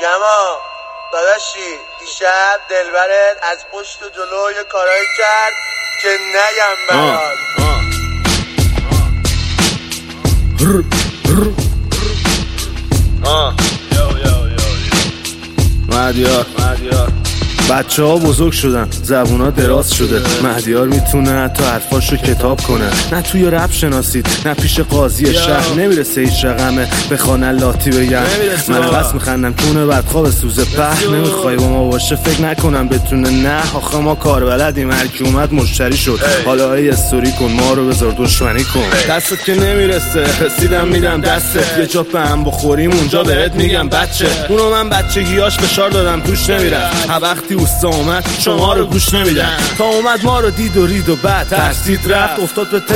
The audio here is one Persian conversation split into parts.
اینما داداشی دیشب دلبرت از پشت و جلو یه کارایی کرد که نگم برات. مهدیار بچه ها بزرگ شدن، زبون ها دراز شده. مهدیار میتونه حتی حرفاش رو کتاب کنه. نه توی رپ شناسید نه پیش قاضی شهر، نمیرسه هیچ رقمه بخوانن لاتی بگن. من قصد میخندم چونه بدخواب سوزه په. نمیخوای با ما باشه فکر نکنم بتونه. نه آخه ما کار بلدیم، هرکی اومد مشتری شد. حالا ای استوری کن ما رو بذار دشمنی کن. دستت که نمیرسه رسیدم میدم دستت. یه جا به هم بخوریم اونجا بهت میگم بچه. اونو من بچگیاش فشار دادم توش نمیرفت. وقتی اوستا اومد شما رو گوش نمیدن. تا اومد ما رو دید و رید و بعد ترسید رفت. افتاد به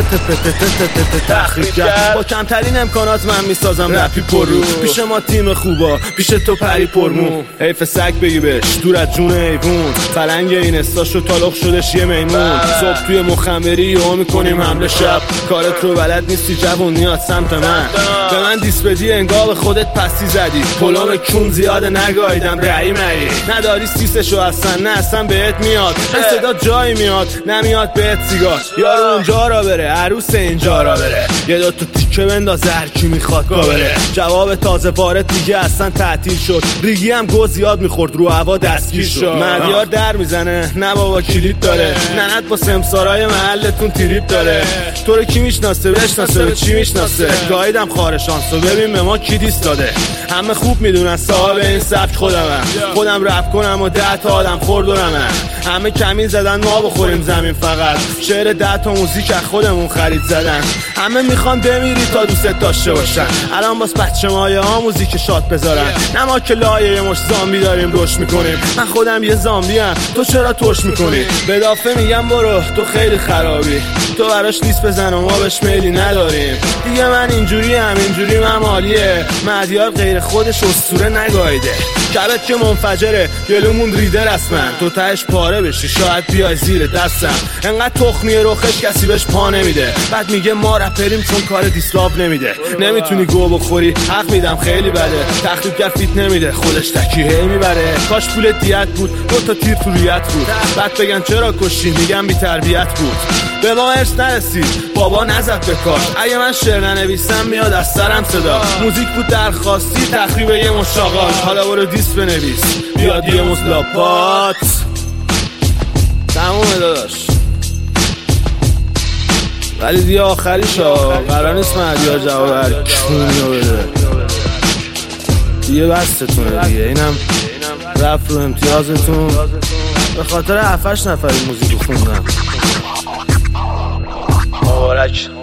تخریب کرد. با کمترین امکانات من میسازم رپی پر رو. پیش ما تیم خوبا پیش تو پری پرمو. حیف سگ بگی بهش دور از جون حیوون. پلنگ این استاشو تالخ شدش یه میمون. صبح توی مخمری و میکنیم حمله شب. کارت رو بلد نیستی جوون نیاد سمت من. به من دیس بدی انگار به خودت پسی زدی. پلام کون زیاده نگاهیدم رعی مری. نداری سیسشو اصلا نه اصلا بهت میاد. نه صدا جایی میاد نمیاد بهت سیگار. یارو اونجا را بره عروس اینجا را بره. یه دو تا تیکه بنداز هر کی میخواد بره. جواب تازه وارد دیگه اصلا تعطیل شد. ریگی هم گو زیاد میخورد رو هوا دستگیر شد. مهدیار در میزنه نه بابا کلید داره. ننت با سمسارای محلتون تریپ داره. تو رو کی میشناسه بشناسه به چی میشناسه. گایدم خارشانسو ببین به ما کی دیست داده. همه خوب میدونن صاحب این سبک خودم رپ کنم و 10 تا آدم خوردورمه. همه کمی زدن ما بخوریم زمین فقط. شعر 10 تا موزیک از خودمون خرید زدن. همه میخوان بمیری تا دوست داشته باشن. الان باز بچه مایه ها موزیک شاد بذارن. نه ما که لایه یه مش زامبی داریم روش میکنیم. من خودم یه زامبی ام تو چرا توش میکنی. به اضافه میگم برو تو خیلی خرابی. تو براش لیست بزن و ما بهش میلی نداریم دیگه. من اینجوری من مالیه. مهدیار غیر خودش اسطوره نگاییده. کبت که منفجره گلومون ریده رسما. تو تهش پاره بشی شاید بیای زیر دستم. انقدر تخمیه روخش کسی بهش پا نمیده. بعد میگه ما رپریم چون کار دیسلاو نمیده. نمیتونی گو بخوری حق میدم خیلی بده. تخریبگر فیت نمیده خودش تکیه میبره. کاش پول دیت بود 2 تا تیر تو ریت بود. بعد بگن چرا کشی میگم بی تربیت بود. به ما ارث نرسید بابا نزد به کار. اگه من شعر ننویسم میاد از سرم صدا. موزیک بود درخواستی تخریب یه مشاغال. حالا برو دیس بنویس بیاد یه مزلاپات. تمومه داداش ولی دیگه آخریشا قرار نیست مهدیار جواب هر کونی رو بده. دیگه بستتونه دیگه. اینم رفت رو امتیازتون. به خاطر 7-8 نفر این موزیک رو خوندم. مبارک.